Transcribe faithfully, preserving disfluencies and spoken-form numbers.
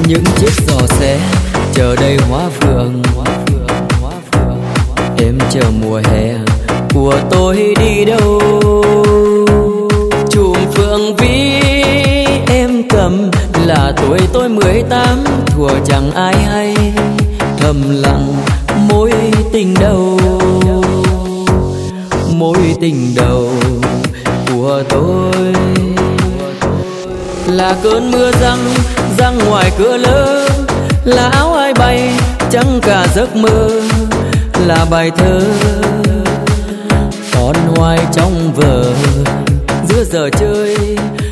những chiếc giò xe chờ đây hóa phượng. Em chờ mùa hè của tôi đi đâu. Chùm phượng vi em cầm là tuổi tôi mười tám, thuở chẳng ai hay thầm lặng mối tình đầu. Mối tình đầu của tôi là cơn mưa răng răng ngoài cửa lớn, là áo ai bay chẳng cả giấc mơ, là bài thơ con hoài trong vở giữa giờ chơi